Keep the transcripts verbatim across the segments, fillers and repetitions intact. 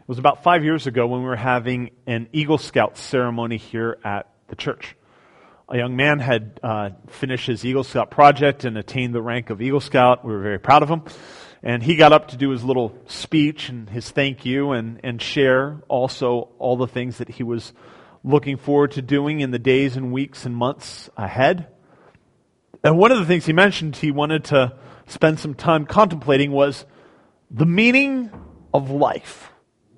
It was about five years ago when we were having an Eagle Scout ceremony here at the church. A young man had uh, finished his Eagle Scout project and attained the rank of Eagle Scout. We were very proud of him. And he got up to do his little speech and his thank you and, and share also all the things that he was looking forward to doing in the days and weeks and months ahead. And one of the things he mentioned he wanted to spend some time contemplating was the meaning of life.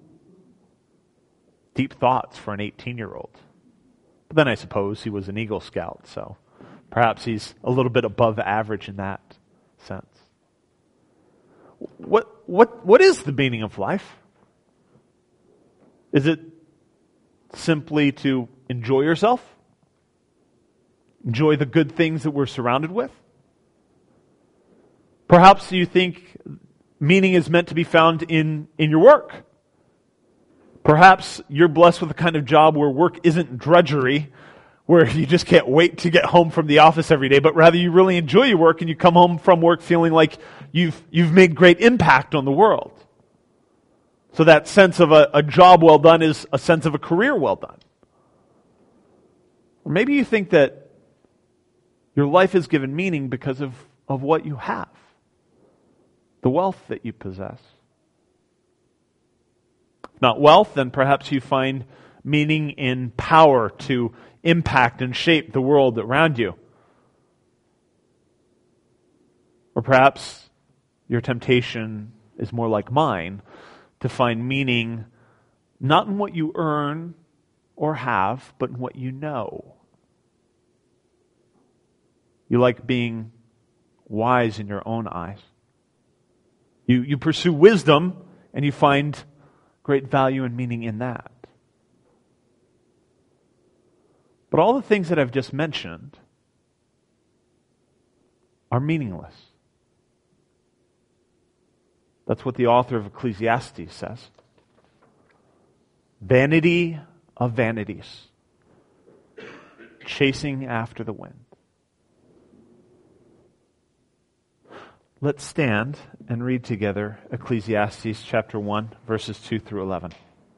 Deep thoughts for an eighteen-year-old. But then I suppose he was an Eagle Scout, so perhaps he's a little bit above average in that sense. What what what is the meaning of life? Is it simply to enjoy yourself? Enjoy the good things that we're surrounded with? Perhaps you think meaning is meant to be found in, in your work. Perhaps you're blessed with a kind of job where work isn't drudgery, where you just can't wait to get home from the office every day, but rather you really enjoy your work and you come home from work feeling like you've you've made great impact on the world. So that sense of a, a job well done is a sense of a career well done. Or maybe you think that your life is given meaning because of, of what you have, the wealth that you possess. If not wealth, then perhaps you find meaning in power to impact and shape the world around you. Or perhaps your temptation is more like mine, to find meaning not in what you earn or have, but in what you know. You like being wise in your own eyes. You, you pursue wisdom and you find great value and meaning in that. But all the things that I've just mentioned are meaningless. That's what the author of Ecclesiastes says. Vanity of vanities, chasing after the wind. Let's stand and read together Ecclesiastes chapter one, verses two through eleven.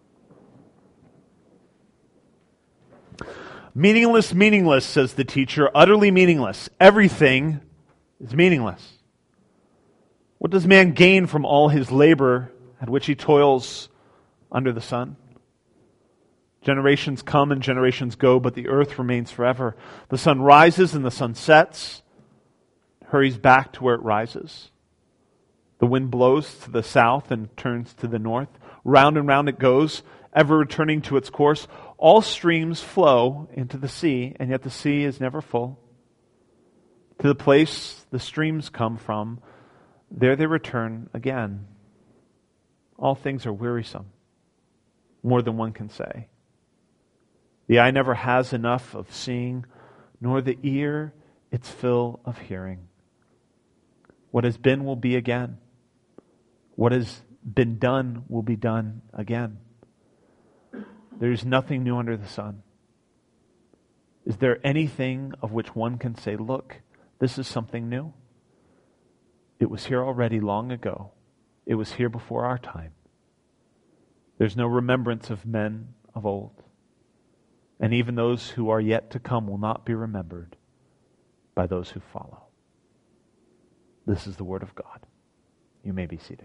Meaningless, meaningless, says the teacher, utterly meaningless. Everything is meaningless. What does man gain from all his labor at which he toils under the sun? Generations come and generations go, but the earth remains forever. The sun rises and the sun sets, hurries back to where it rises. The wind blows to the south and turns to the north. Round and round it goes, ever returning to its course. All streams flow into the sea, and yet the sea is never full. To the place the streams come from, there they return again. All things are wearisome, more than one can say. The eye never has enough of seeing, nor the ear its fill of hearing. What has been will be again. What has been done will be done again. There is nothing new under the sun. Is there anything of which one can say, look, this is something new? It was here already long ago. It was here before our time. There's no remembrance of men of old. And even those who are yet to come will not be remembered by those who follow. This is the word of God. You may be seated.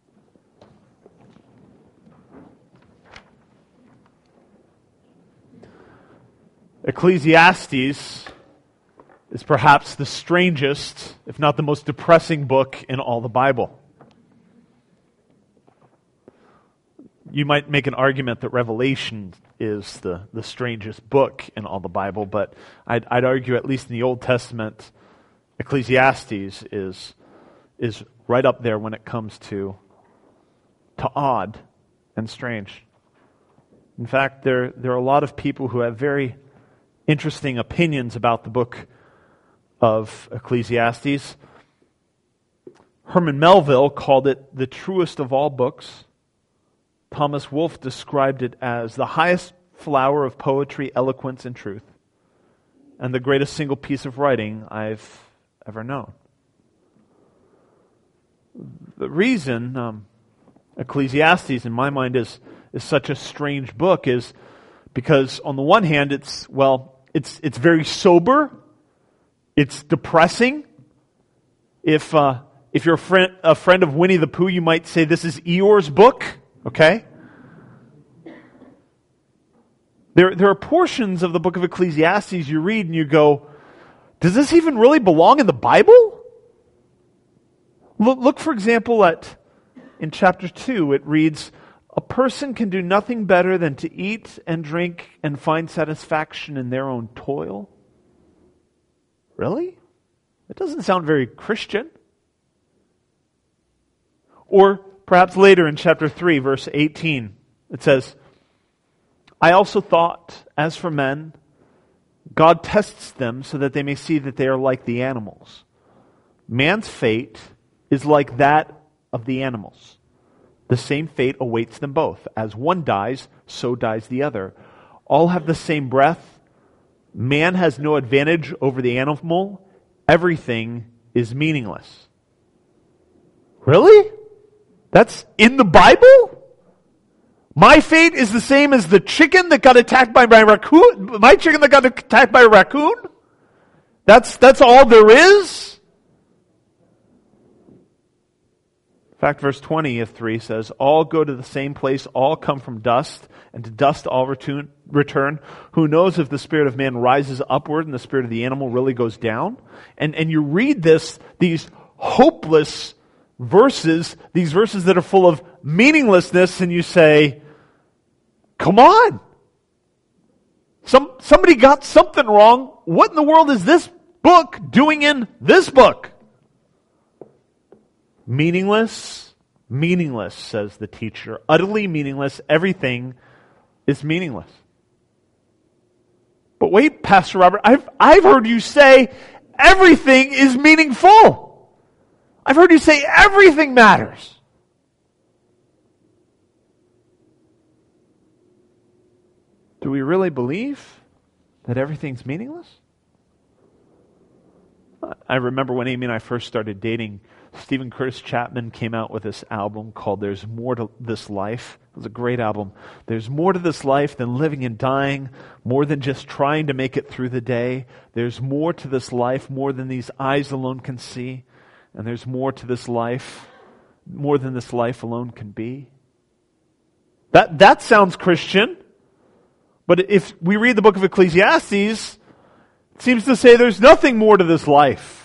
Ecclesiastes is perhaps the strangest, if not the most depressing book in all the Bible. You might make an argument that Revelation is the, the strangest book in all the Bible, but I'd, I'd argue, at least in the Old Testament, Ecclesiastes is, is right up there when it comes to, to odd and strange. In fact, there, there are a lot of people who have very interesting opinions about the book of Ecclesiastes. Herman Melville called it the truest of all books. Thomas Wolfe described it as the highest flower of poetry, eloquence, and truth, and the greatest single piece of writing I've ever known. The reason um, Ecclesiastes, in my mind, is, is such a strange book is because on the one hand, it's, well, it's, it's very sober. It's depressing. If, uh, if you're a friend, a friend of Winnie the Pooh, you might say this is Eeyore's book, okay? There, there are portions of the book of Ecclesiastes you read and you go, does this even really belong in the Bible? Look, look for example, at in chapter two, it reads, a person can do nothing better than to eat and drink and find satisfaction in their own toil. Really? That doesn't sound very Christian. Or perhaps later in chapter three, verse eighteen, it says, I also thought, as for men, God tests them so that they may see that they are like the animals. Man's fate is like that of the animals. The same fate awaits them both. As one dies, so dies the other. All have the same breath. Man has no advantage over the animal. Everything is meaningless. Really? That's in the Bible? My fate is the same as the chicken that got attacked by my raccoon? My chicken that got attacked by a raccoon? That's, that's all there is? In fact, verse twenty of three says, all go to the same place, all come from dust, and to dust all return. return. Who knows if the spirit of man rises upward and the spirit of the animal really goes down? And, and you read this, these hopeless verses, these verses that are full of meaninglessness, and you say, come on! Some, somebody got something wrong. What in the world is this book doing in this book? Meaningless, meaningless, says the teacher. Utterly meaningless. Everything is meaningless. But wait, Pastor Robert, I've, I've heard you say everything is meaningful. I've heard you say everything matters. Do we really believe that everything's meaningless? I remember when Amy and I first started dating, Stephen Curtis Chapman came out with this album called There's More to This Life. It was a great album. There's more to this life than living and dying, more than just trying to make it through the day. There's more to this life, more than these eyes alone can see. And there's more to this life, more than this life alone can be. That, that sounds Christian. But if we read the book of Ecclesiastes, it seems to say there's nothing more to this life.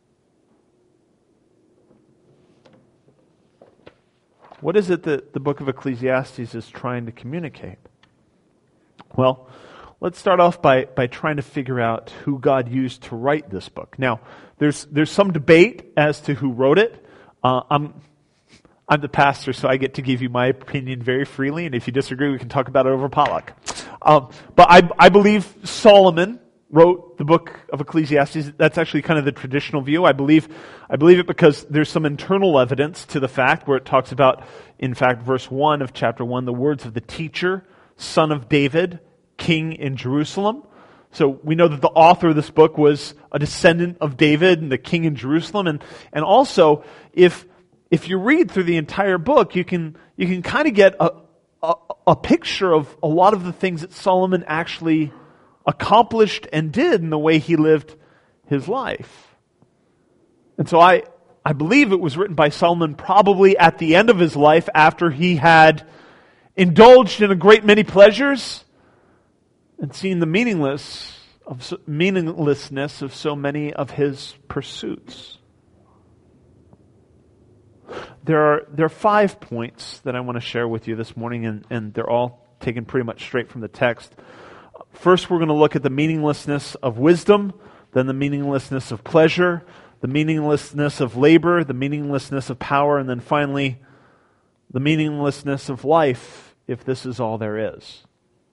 What is it that the book of Ecclesiastes is trying to communicate? Well, let's start off by, by trying to figure out who God used to write this book. Now, there's there's some debate as to who wrote it. Uh, I'm I'm the pastor, so I get to give you my opinion very freely, and if you disagree, we can talk about it over potluck. Um, but I I believe Solomon wrote the book of Ecclesiastes. That's actually kind of the traditional view. I believe I believe it because there's some internal evidence to the fact where it talks about, in fact, verse one of chapter one, the words of the teacher, son of David, king in Jerusalem. So we know that the author of this book was a descendant of David and the king in Jerusalem. And, and also, if if you read through the entire book, you can you can kind of get a, a, a picture of a lot of the things that Solomon actually accomplished and did in the way he lived his life. And so I, I believe it was written by Solomon probably at the end of his life after he had indulged in a great many pleasures and seen the meaningless of meaninglessness of so many of his pursuits. There are there are five points that I want to share with you this morning, and, and they're all taken pretty much straight from the text. First, we're going to look at the meaninglessness of wisdom, then the meaninglessness of pleasure, the meaninglessness of labor, the meaninglessness of power, and then finally, the meaninglessness of life, if this is all there is.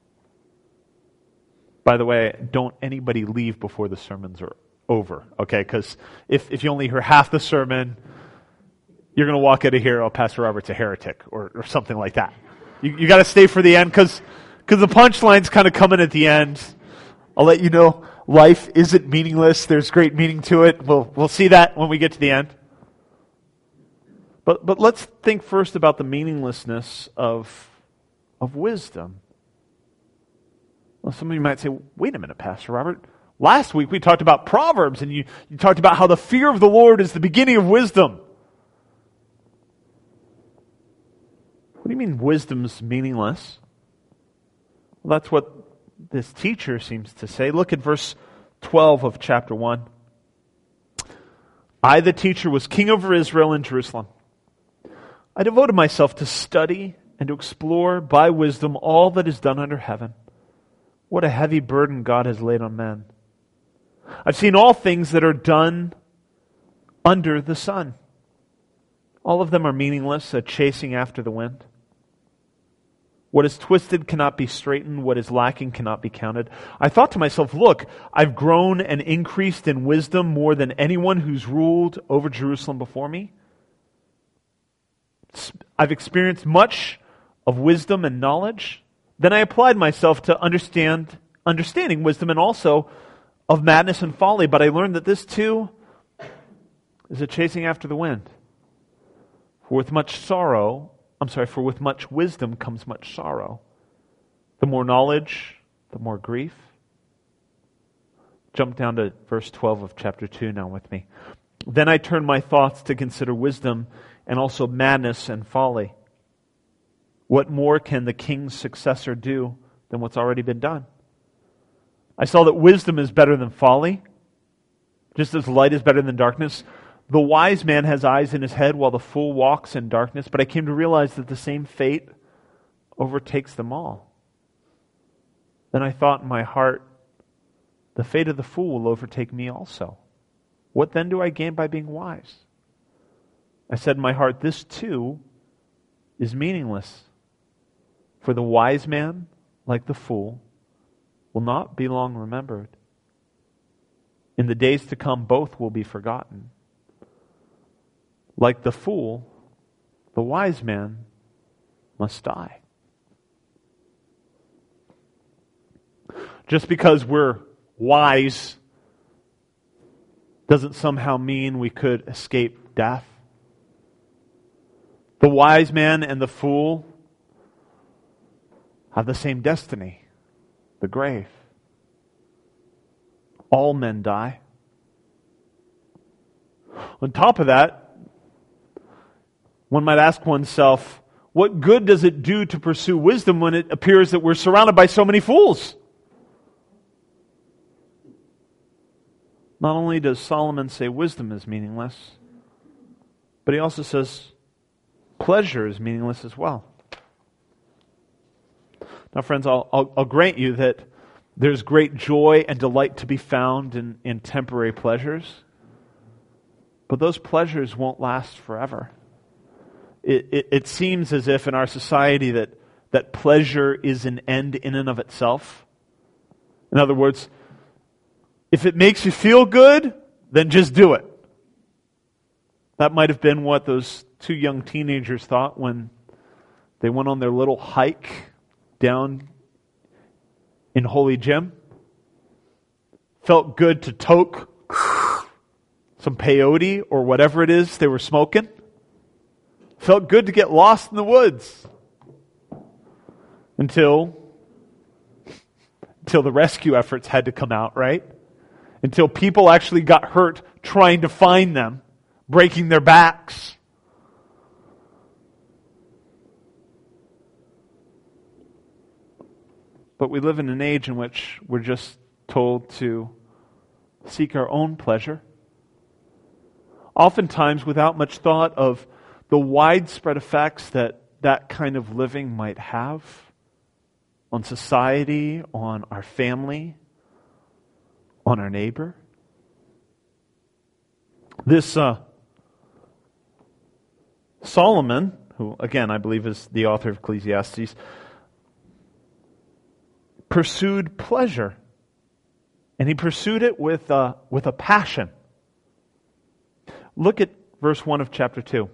By the way, don't anybody leave before the sermons are over, okay? Because if, if you only hear half the sermon, you're going to walk out of here, oh, Pastor Robert's a heretic, or, or something like that. You, you got to stay for the end, because because the punchline's kind of coming at the end. I'll let you know, life isn't meaningless. There's great meaning to it. We'll we'll see that when we get to the end. But but let's think first about the meaninglessness of, of wisdom. Well, some of you might say, wait a minute, Pastor Robert. Last week we talked about Proverbs, and you, you talked about how the fear of the Lord is the beginning of wisdom. What do you mean wisdom's meaningless? Well, that's what this teacher seems to say. Look at verse twelve of chapter one. I, the teacher, was king over Israel in Jerusalem. I devoted myself to study and to explore by wisdom all that is done under heaven. What a heavy burden God has laid on men. I've seen all things that are done under the sun. All of them are meaningless, a chasing after the wind. What is twisted cannot be straightened. What is lacking cannot be counted. I thought to myself, look, I've grown and increased in wisdom more than anyone who's ruled over Jerusalem before me. I've experienced much of wisdom and knowledge. Then I applied myself to understand, understanding wisdom and also of madness and folly. But I learned that this too is a chasing after the wind. For with much sorrow, I'm sorry, for with much wisdom comes much sorrow. The more knowledge, the more grief. Jump down to verse twelve of chapter two now with me. Then I turned my thoughts to consider wisdom and also madness and folly. What more can the king's successor do than what's already been done? I saw that wisdom is better than folly, just as light is better than darkness. The wise man has eyes in his head while the fool walks in darkness, but I came to realize that the same fate overtakes them all. Then I thought in my heart, the fate of the fool will overtake me also. What then do I gain by being wise? I said in my heart, this too is meaningless. For the wise man, like the fool, will not be long remembered. In the days to come, both will be forgotten. Like the fool, the wise man must die. Just because we're wise doesn't somehow mean we could escape death. The wise man and the fool have the same destiny, the grave. All men die. On top of that, one might ask oneself, what good does it do to pursue wisdom when it appears that we're surrounded by so many fools? Not only does Solomon say wisdom is meaningless, but he also says pleasure is meaningless as well. Now, friends, I'll, I'll, I'll grant you that there's great joy and delight to be found in, in temporary pleasures, but those pleasures won't last forever. It, it, it seems as if in our society that, that pleasure is an end in and of itself. In other words, if it makes you feel good, then just do it. That might have been what those two young teenagers thought when they went on their little hike down in Holy Gym. Felt good to toke some peyote or whatever it is they were smoking. Felt good to get lost in the woods. Until, until the rescue efforts had to come out, right? Until people actually got hurt trying to find them, breaking their backs. But we live in an age in which we're just told to seek our own pleasure, oftentimes without much thought of the widespread effects that that kind of living might have on society, on our family, on our neighbor. This uh, Solomon, who again I believe is the author of Ecclesiastes, pursued pleasure, and he pursued it with uh, with a passion. Look at verse one of chapter two.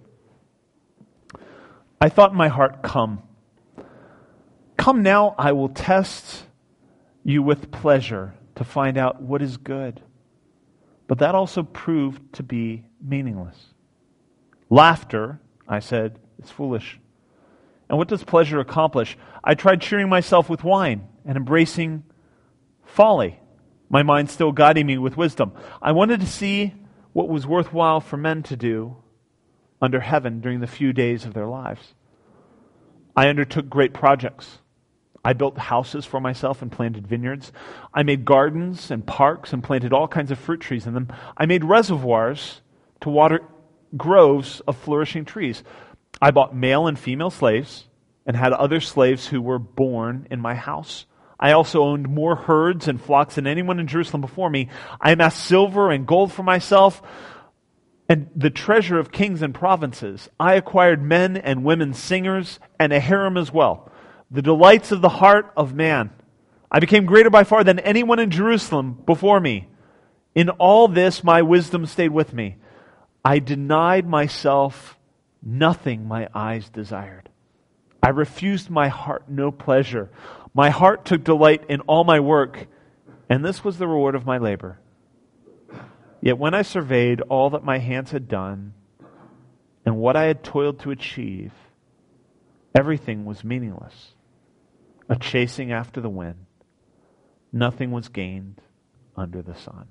I thought in my heart, come. Come now, I will test you with pleasure to find out what is good. But that also proved to be meaningless. Laughter I said, it's foolish. And what does pleasure accomplish? I tried cheering myself with wine and embracing folly, my mind still guiding me with wisdom. I wanted to see what was worthwhile for men to do under heaven during the few days of their lives. I undertook great projects. I built houses for myself and planted vineyards. I made gardens and parks and planted all kinds of fruit trees in them. I made reservoirs to water groves of flourishing trees. I bought male and female slaves and had other slaves who were born in my house. I also owned more herds and flocks than anyone in Jerusalem before me. I amassed silver and gold for myself and the treasure of kings and provinces. I acquired men and women singers and a harem as well, the delights of the heart of man. I became greater by far than anyone in Jerusalem before me. In all this, my wisdom stayed with me. I denied myself nothing my eyes desired. I refused my heart no pleasure. My heart took delight in all my work, and this was the reward of my labor. Yet when I surveyed all that my hands had done and what I had toiled to achieve, everything was meaningless, a chasing after the wind. Nothing was gained under the sun.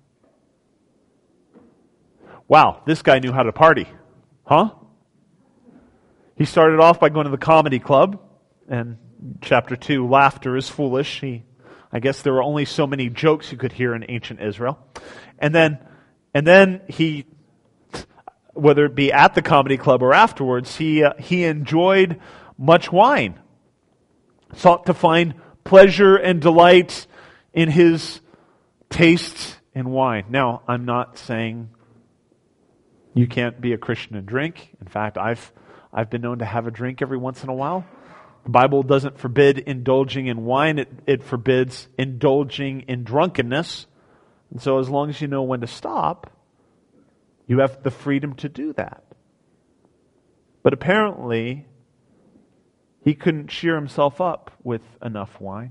Wow, this guy knew how to party, huh? He started off by going to the comedy club, and chapter two, laughter is foolish. He, I guess there were only so many jokes you could hear in ancient Israel. And then, and then he, whether it be at the comedy club or afterwards, he uh, he enjoyed much wine, sought to find pleasure and delight in his taste in wine. Now, I'm not saying you can't be a Christian and drink. In fact, I've I've been known to have a drink every once in a while. The Bible doesn't forbid indulging in wine. It, it forbids indulging in drunkenness. And so as long as you know when to stop, you have the freedom to do that. But apparently, he couldn't cheer himself up with enough wine.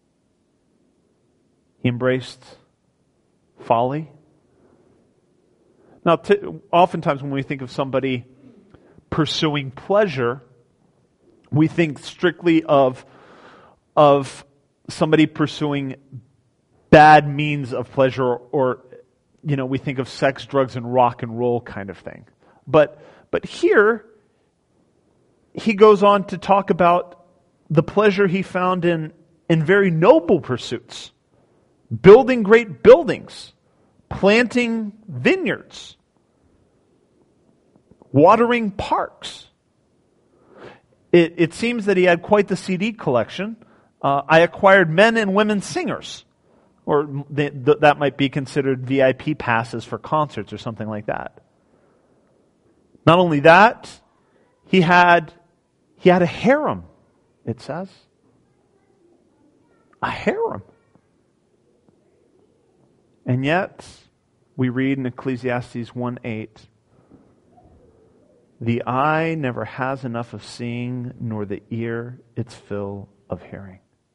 He embraced folly. Now, t- oftentimes when we think of somebody pursuing pleasure, we think strictly of, of somebody pursuing bad means of pleasure, or, or, you know, we think of sex, drugs, and rock and roll kind of thing. But, but here, he goes on to talk about the pleasure he found in, in very noble pursuits. Building great buildings, planting vineyards, watering parks. It, it seems that he had quite the C D collection. Uh, I acquired men and women singers, or th- th- that might be considered V I P passes for concerts or something like that. Not only that, he had he had a harem, it says. A harem. And yet, we read in Ecclesiastes one eight, the eye never has enough of seeing, nor the ear its fill of hearing.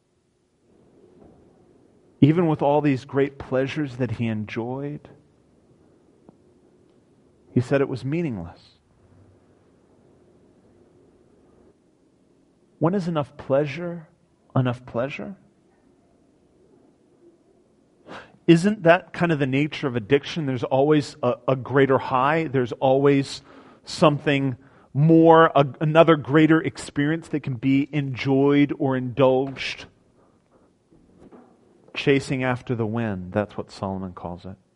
Even with all these great pleasures that he enjoyed, he said it was meaningless. When is enough pleasure enough pleasure? Isn't that kind of the nature of addiction? There's always a, a greater high. There's always something more, a, another greater experience that can be enjoyed or indulged. Chasing after the wind, that's what Solomon calls it.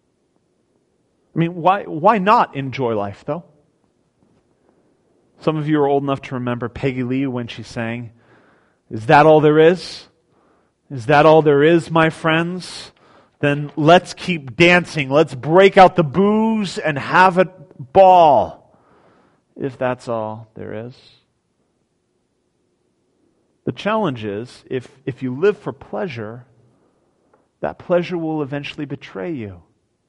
I mean, why, why not enjoy life, though? Some of you are old enough to remember Peggy Lee when she sang, "Is that all there is? Is that all there is, my friends? Then let's keep dancing. Let's break out the booze and have a ball, if that's all there is." The challenge is, if, if you live for pleasure, that pleasure will eventually betray you.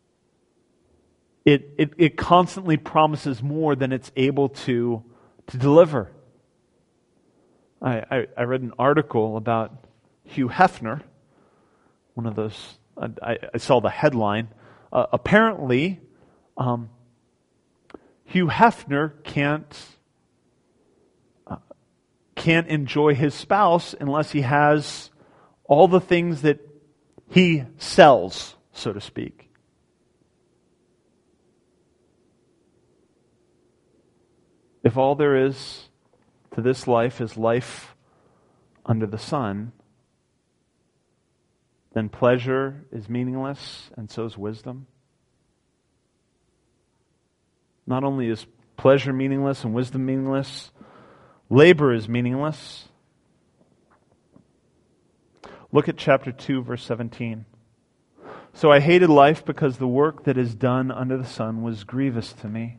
It, it, it constantly promises more than it's able to, to deliver. I, I, I read an article about Hugh Hefner, one of those. I, I saw the headline. Uh, apparently, um, Hugh Hefner can't can't enjoy his spouse unless he has all the things that he sells, so to speak. If all there is to this life is life under the sun, then pleasure is meaningless, and so is wisdom. Not only is pleasure meaningless and wisdom meaningless, labor is meaningless. Look at chapter two, verse seventeen. So I hated life because the work that is done under the sun was grievous to me.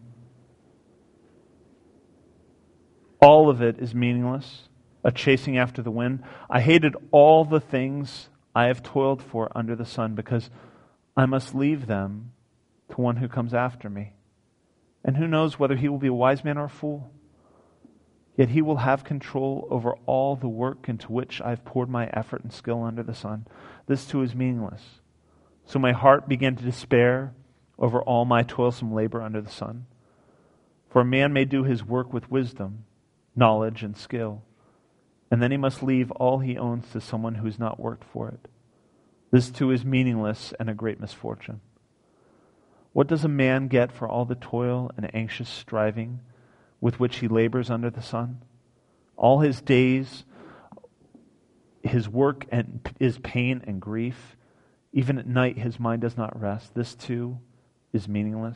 All of it is meaningless, a chasing after the wind. I hated all the things I have toiled for under the sun because I must leave them to one who comes after me. And who knows whether he will be a wise man or a fool? Yet he will have control over all the work into which I have poured my effort and skill under the sun. This too is meaningless. So my heart began to despair over all my toilsome labor under the sun. For a man may do his work with wisdom, knowledge, and skill, and then he must leave all he owns to someone who has not worked for it. This too is meaningless and a great misfortune. What does a man get for all the toil and anxious striving with which he labors under the sun? All his days, his work and is pain and grief. Even at night his mind does not rest. This too is meaningless.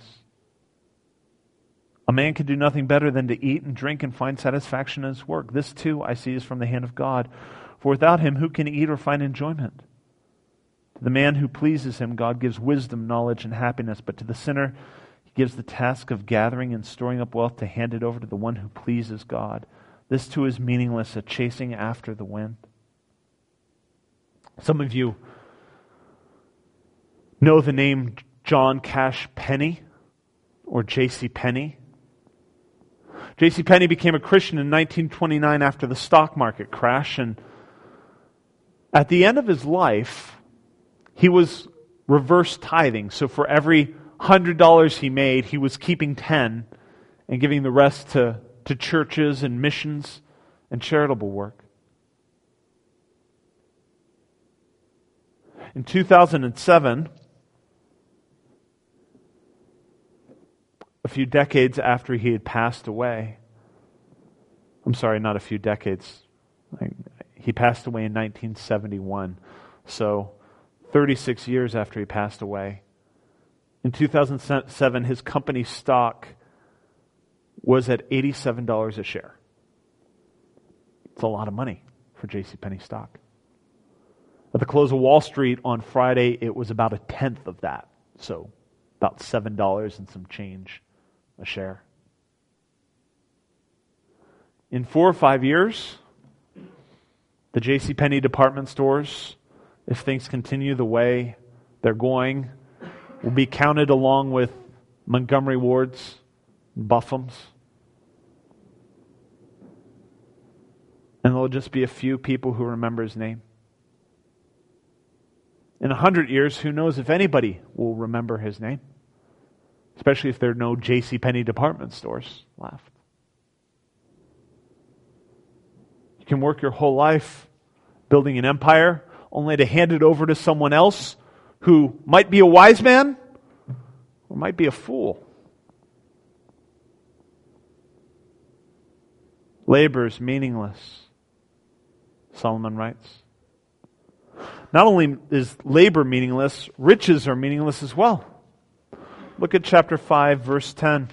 A man can do nothing better than to eat and drink and find satisfaction in his work. This too, I see, is from the hand of God. For without him, who can eat or find enjoyment? To the man who pleases him, God gives wisdom, knowledge, and happiness. But to the sinner, he gives the task of gathering and storing up wealth to hand it over to the one who pleases God. This too is meaningless, a chasing after the wind. Some of you know the name John Cash Penney or J C Penney. J C Penney became a Christian in nineteen twenty-nine after the stock market crash, and at the end of his life, he was reverse tithing. So for every one hundred dollars he made, he was keeping ten and giving the rest to, to churches and missions and charitable work. In two thousand seven, a few decades after he had passed away, I'm sorry, not a few decades. He passed away in nineteen seventy-one. So thirty-six years after he passed away. In two thousand seven, his company's stock was at eighty-seven dollars a share. It's a lot of money for J C Penney stock. At the close of Wall Street on Friday, it was about a tenth of that. So about seven dollars and some change a share. In four or five years, the J C Penney department stores, if things continue the way they're going, will be counted along with Montgomery Ward's, Buffum's. And there'll just be a few people who remember his name. In a hundred years, who knows if anybody will remember his name? Especially if there are no J C Penney department stores left. You can work your whole life building an empire only to hand it over to someone else who might be a wise man or might be a fool. Labor is meaningless, Solomon writes. Not only is labor meaningless, riches are meaningless as well. Look at chapter five, verse ten.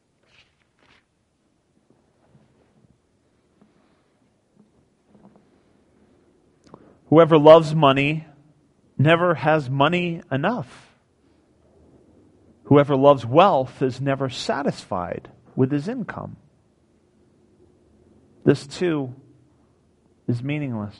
Whoever loves money never has money enough. Whoever loves wealth is never satisfied with his income. This too is meaningless.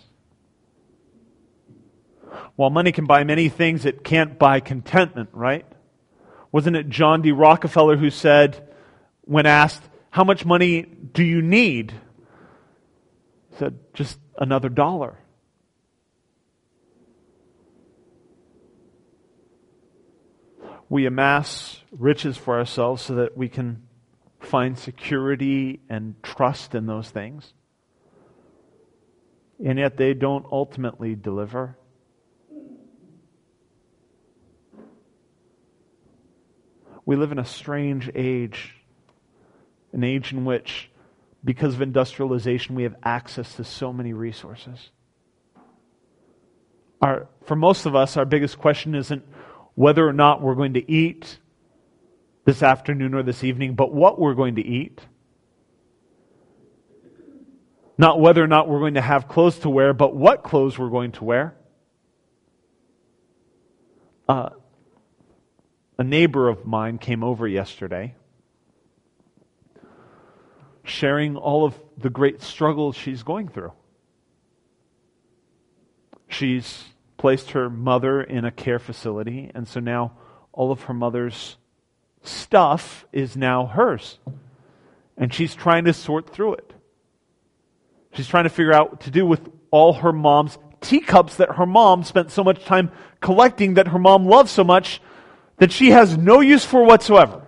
While money can buy many things, it can't buy contentment, right? Wasn't it John D. Rockefeller who said, when asked, how much money do you need? He said, just another dollar. We amass riches for ourselves so that we can find security and trust in those things. and yet they don't ultimately deliver. We live in a strange age, an age in which, because of industrialization, we have access to so many resources. Our, for most of us, our biggest question isn't whether or not we're going to eat this afternoon or this evening, but what we're going to eat. Not whether or not we're going to have clothes to wear, but what clothes we're going to wear. Uh, a neighbor of mine came over yesterday, sharing all of the great struggles she's going through. She's placed her mother in a care facility, and so now all of her mother's stuff is now hers. And she's trying to sort through it. She's trying to figure out what to do with all her mom's teacups that her mom spent so much time collecting, that her mom loves so much, that she has no use for whatsoever.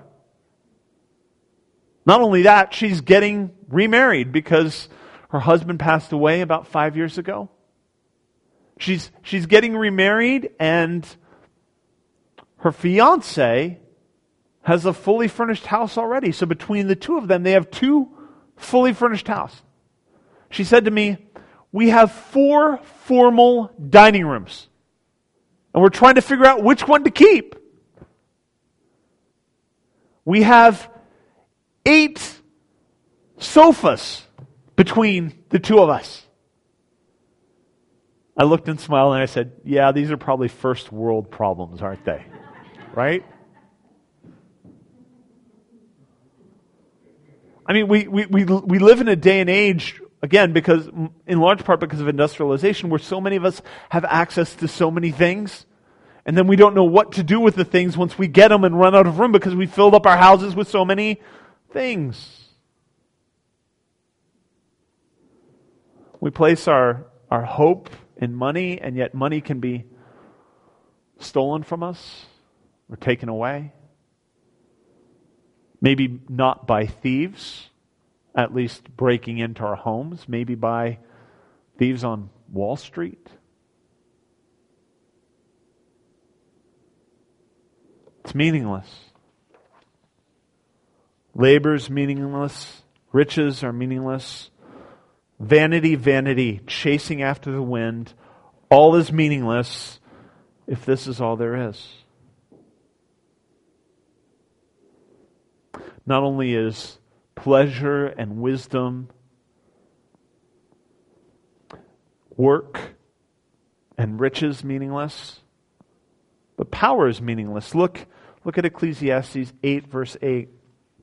Not only that, she's getting remarried because her husband passed away about five years ago. She's, she's getting remarried, and her fiancé has a fully furnished house already. So between the two of them, they have two fully furnished houses. She said to me, we have four formal dining rooms, and we're trying to figure out which one to keep. We have eight sofas between the two of us. I looked and smiled and I said, yeah, these are probably first world problems, aren't they? Right? I mean, we, we, we, we live in a day and age, again, because in large part because of industrialization, where so many of us have access to so many things, and then we don't know what to do with the things once we get them and run out of room because we filled up our houses with so many things. We place our, our hope in money, and yet money can be stolen from us or taken away. Maybe not by thieves, at least breaking into our homes, maybe by thieves on Wall Street. It's meaningless. Labor's meaningless. Riches are meaningless. Vanity, vanity, chasing after the wind. All is meaningless if this is all there is. Not only is pleasure and wisdom, work and riches meaningless, but power is meaningless. Look, look at Ecclesiastes eight, verse eight.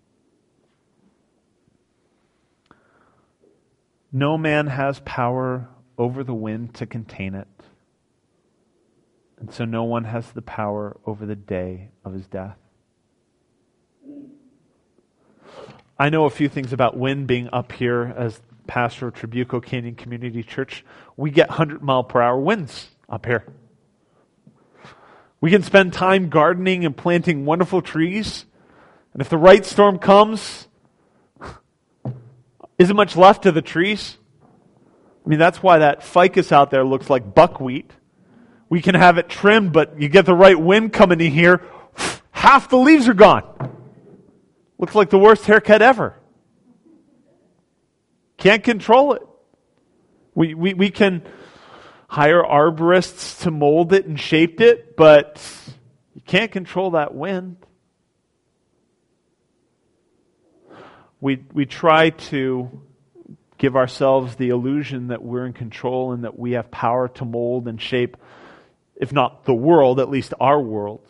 No man has power over the wind to contain it, and so no one has the power over the day of his death. I know a few things about wind being up here as pastor of Trabuco Canyon Community Church. We get one hundred mile per hour winds up here. We can spend time gardening and planting wonderful trees, and if the right storm comes, isn't much left of the trees. I mean, that's why that ficus out there looks like buckwheat. We can have it trimmed, but you get the right wind coming in here, half the leaves are gone. Looks like the worst haircut ever. Can't control it. We, we, we can hire arborists to mold it and shape it, but you can't control that wind. We, we try to give ourselves the illusion that we're in control and that we have power to mold and shape, if not the world, at least our worlds.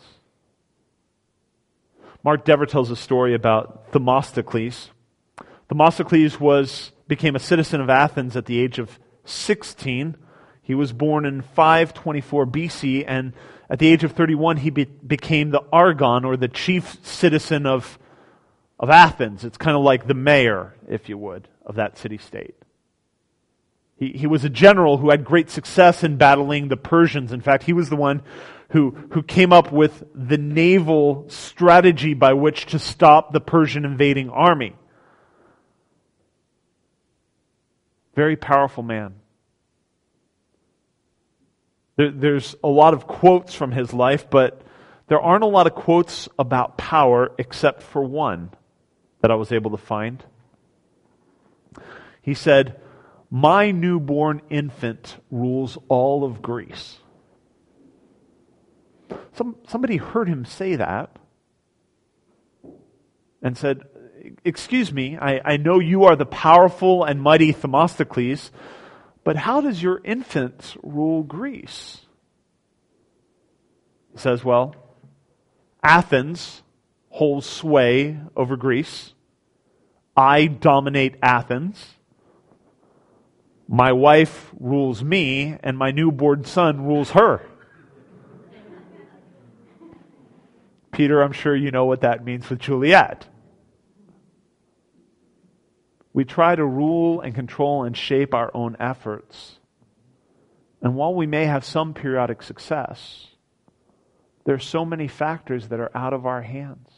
Mark Dever tells a story about Themistocles. Themistocles was became a citizen of Athens at the age of sixteen. He was born in five twenty-four B C, and at the age of thirty-one, he be, became the Argon, or the chief citizen of, of Athens. It's kind of like the mayor, if you would, of that city-state. He, he was a general who had great success in battling the Persians. In fact, he was the one who, who came up with the naval strategy by which to stop the Persian invading army. Very powerful man. There, there's a lot of quotes from his life, but there aren't a lot of quotes about power except for one that I was able to find. He said, "My newborn infant rules all of Greece." Some, somebody heard him say that and said, "Excuse me, I, I know you are the powerful and mighty Themistocles, but how does your infant rule Greece?" He says, "Well, Athens holds sway over Greece. I dominate Athens. My wife rules me, and my newborn son rules her." Peter, I'm sure you know what that means with Juliet. We try to rule and control and shape our own efforts. And while we may have some periodic success, there are so many factors that are out of our hands.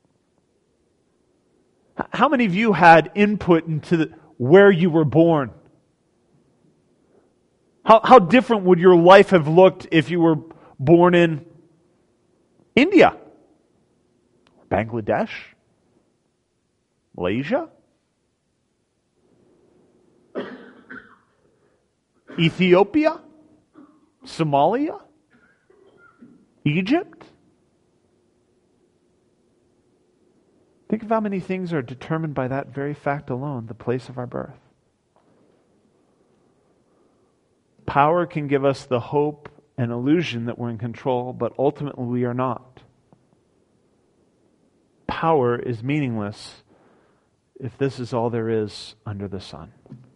How many of you had input into the, where you were born? How, how different would your life have looked if you were born in India, Bangladesh, Malaysia, Ethiopia, Somalia, Egypt? Think of how many things are determined by that very fact alone, the place of our birth. Power can give us the hope and illusion that we're in control, but ultimately we are not. Power is meaningless if this is all there is under the sun.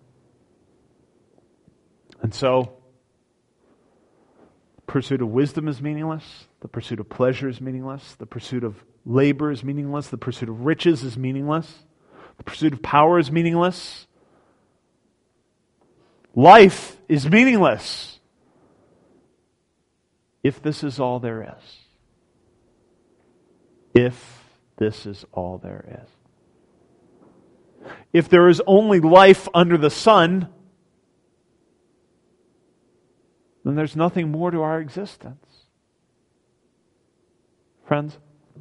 And so, the pursuit of wisdom is meaningless. The pursuit of pleasure is meaningless. The pursuit of labor is meaningless. The pursuit of riches is meaningless. The pursuit of power is meaningless. Life is meaningless if this is all there is. If this is all there is. If there is only life under the sun, then there's nothing more to our existence. Friends,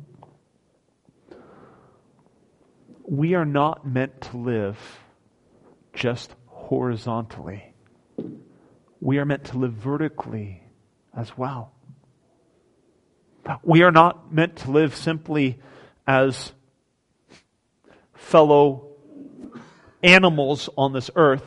we are not meant to live just horizontally. We are meant to live vertically as well. We are not meant to live simply as fellow animals on this earth.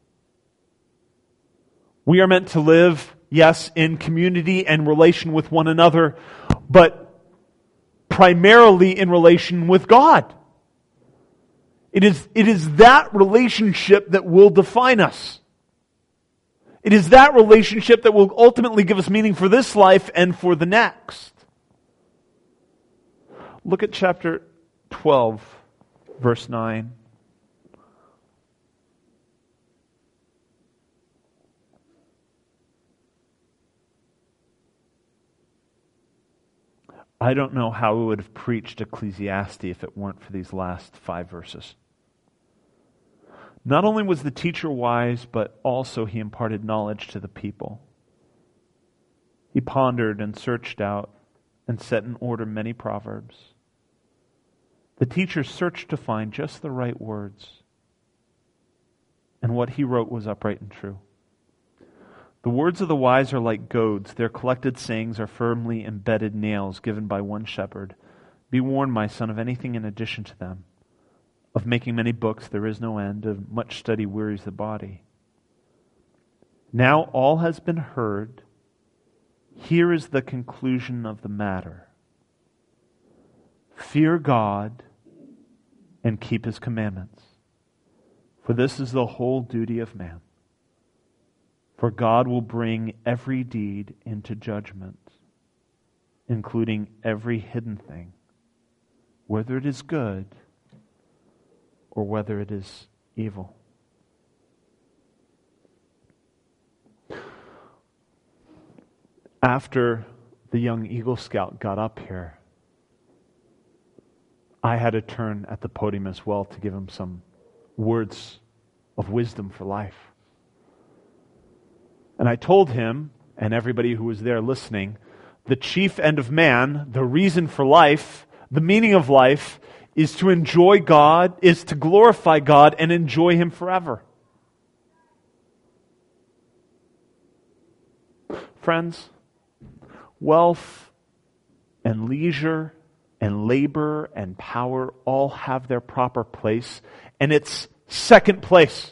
We are meant to live, yes, in community and relation with one another, but primarily in relation with God. It is, it is that relationship that will define us. It is that relationship that will ultimately give us meaning for this life and for the next. Look at chapter twelve, verse nine. I don't know how we would have preached Ecclesiastes if it weren't for these last five verses. Not only was the teacher wise, but also he imparted knowledge to the people. He pondered and searched out and set in order many proverbs. The teacher searched to find just the right words, and what he wrote was upright and true. The words of the wise are like goads. Their collected sayings are firmly embedded nails given by one shepherd. Be warned, my son, of anything in addition to them. Of making many books there is no end. Of much study wearies the body. Now all has been heard. Here is the conclusion of the matter. Fear God and keep His commandments. For this is the whole duty of man. For God will bring every deed into judgment, including every hidden thing, whether it is good or whether it is evil. After the young Eagle Scout got up here, I had to turn at the podium as well to give him some words of wisdom for life. And I told him and everybody who was there listening, the chief end of man, the reason for life, the meaning of life, is to enjoy God, is to glorify God and enjoy Him forever. Friends, wealth and leisure and labor and power all have their proper place, and it's second place.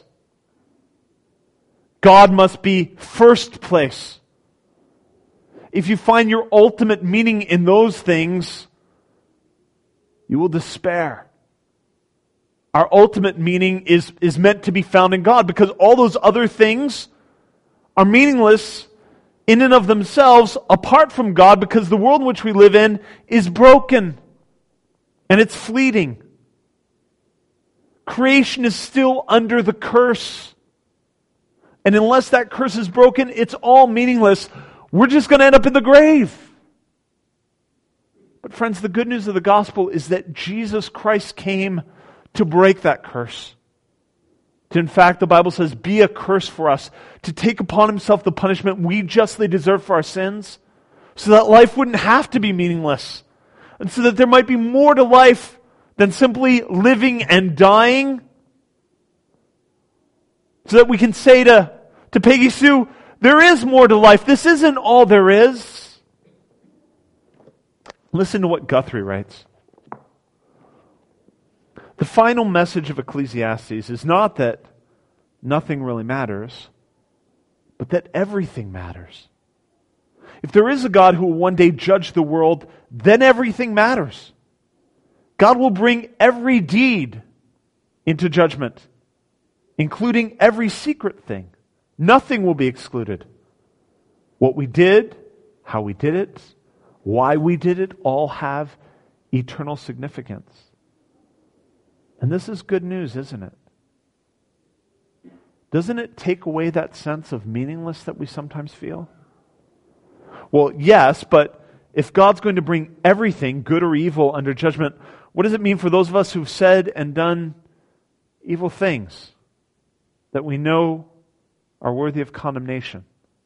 God must be first place. If you find your ultimate meaning in those things, you will despair. Our ultimate meaning is, is meant to be found in God, because all those other things are meaningless in and of themselves apart from God, because the world in which we live in is broken and it's fleeting. Creation is still under the curse. And unless that curse is broken, it's all meaningless. We're just going to end up in the grave. But friends, the good news of the gospel is that Jesus Christ came to break that curse. To, in fact, the Bible says, be a curse for us, to take upon Himself the punishment we justly deserve for our sins, so that life wouldn't have to be meaningless, and so that there might be more to life than simply living and dying, so that we can say to, to Peggy Sue, there is more to life. This isn't all there is. Listen to what Guthrie writes. The final message of Ecclesiastes is not that nothing really matters, but that everything matters. If there is a God who will one day judge the world, then everything matters. God will bring every deed into judgment, including every secret thing. Nothing will be excluded. What we did, how we did it, why we did it, all have eternal significance. And this is good news, isn't it? Doesn't it take away that sense of meaningless that we sometimes feel? Well, yes, but if God's going to bring everything, good or evil, under judgment, what does it mean for those of us who've said and done evil things that we know are worthy of condemnation?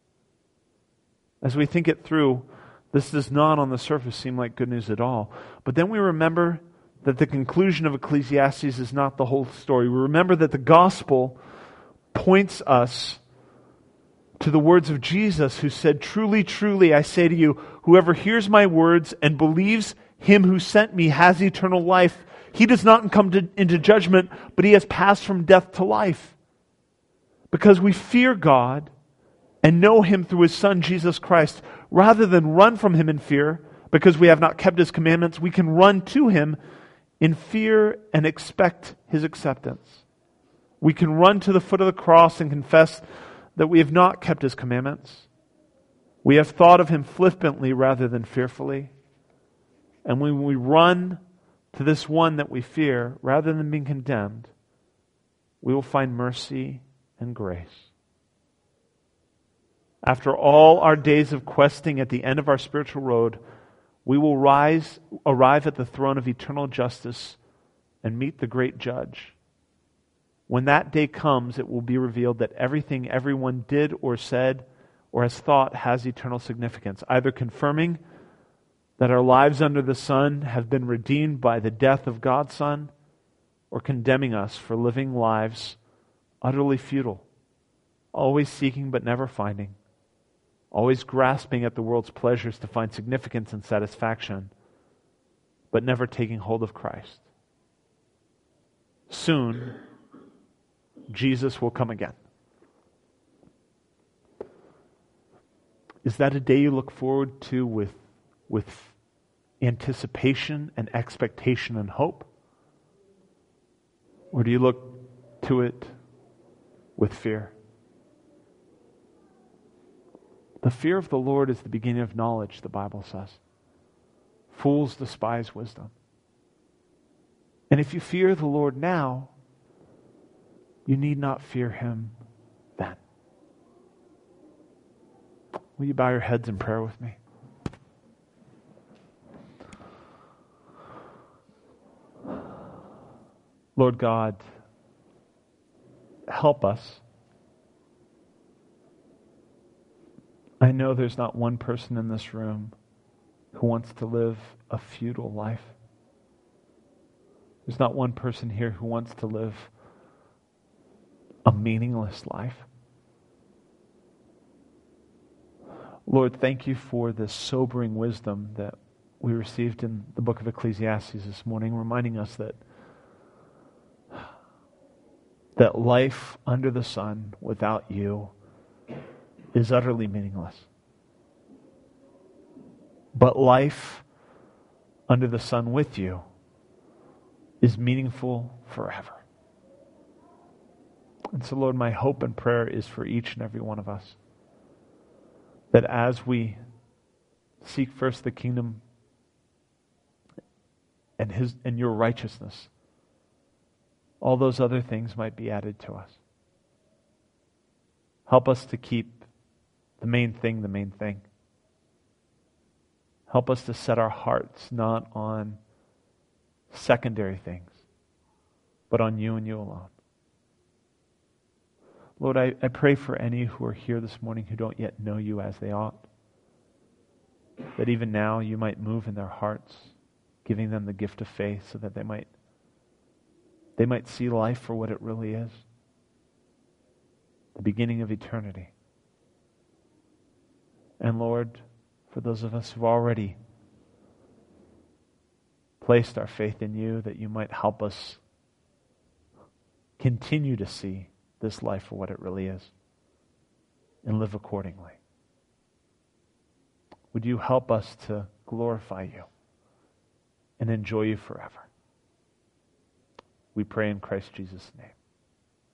As we think it through, this does not on the surface seem like good news at all. But then we remember that the conclusion of Ecclesiastes is not the whole story. We remember that the gospel points us to the words of Jesus, who said, truly, truly, I say to you, whoever hears my words and believes Him who sent me has eternal life. He does not come to, into judgment, but he has passed from death to life. Because we fear God and know Him through His Son, Jesus Christ, rather than run from Him in fear, because we have not kept His commandments, we can run to Him in fear and expect His acceptance. We can run to the foot of the cross and confess that we have not kept His commandments. We have thought of Him flippantly rather than fearfully. And when we run to this one that we fear, rather than being condemned, we will find mercy and grace. After all our days of questing at the end of our spiritual road, we will rise, arrive at the throne of eternal justice and meet the great judge. When that day comes, it will be revealed that everything everyone did or said or has thought has eternal significance, either confirming that our lives under the sun have been redeemed by the death of God's Son, or condemning us for living lives utterly futile, always seeking but never finding, always grasping at the world's pleasures to find significance and satisfaction, but never taking hold of Christ. Soon, Jesus will come again. Is that a day you look forward to with, with anticipation and expectation and hope? Or do you look to it with fear? The fear of the Lord is the beginning of knowledge, the Bible says. Fools despise wisdom. And if you fear the Lord now, you need not fear Him then. Will you bow your heads in prayer with me? Lord God, help us I know there's not one person in this room who wants to live a futile life. There's not one person here who wants to live a meaningless life. Lord, thank you for the sobering wisdom that we received in the book of Ecclesiastes this morning, reminding us that that life under the sun without you is utterly meaningless. But life under the sun with you is meaningful forever. And so, Lord, my hope and prayer is for each and every one of us, that as we seek first the kingdom and his and your righteousness, all those other things might be added to us. Help us to keep the main thing the main thing. Help us to set our hearts not on secondary things, but on you and you alone. Lord, I, I pray for any who are here this morning who don't yet know you as they ought, that even now you might move in their hearts, giving them the gift of faith so that they might they might see life for what it really is, the beginning of eternity. And Lord, for those of us who've already placed our faith in you, that you might help us continue to see this life for what it really is and live accordingly. Would you help us to glorify you and enjoy you forever? We pray in Christ Jesus' name.